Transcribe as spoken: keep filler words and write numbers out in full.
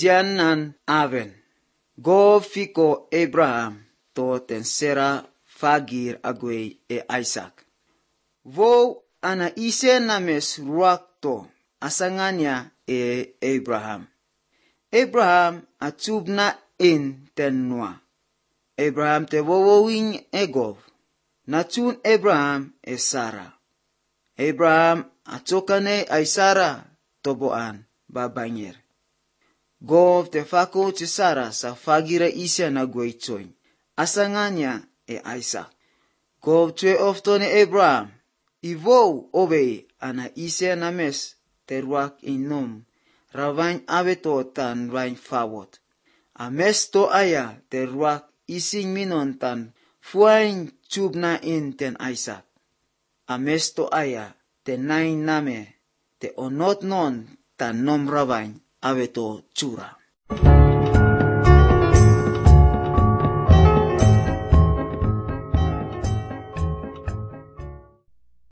dianan aven. Go fiko Abraham to ten Sera fagir agwe e Isaac. Vo ana ise names ruak to asanganya e Abraham. Abraham atub na in ten noa. Abraham te wowowing egov. Natun Abraham e Sarah. Abraham atokane ay Sarah toboan babanger. Gov te fako ti Sarah sa fagira isya na gwaytoy. Asanganya e Isaac. Gov tue ofto ni Abraham. Ivo obe ana isya na mes terwak inom. Ravany abeto tan rain fawot. Ames to aya terwak ising minon tan fuain tube na in ten Isaac. Ames to aya ten nain name te onot non tan nom ravany abeto chura.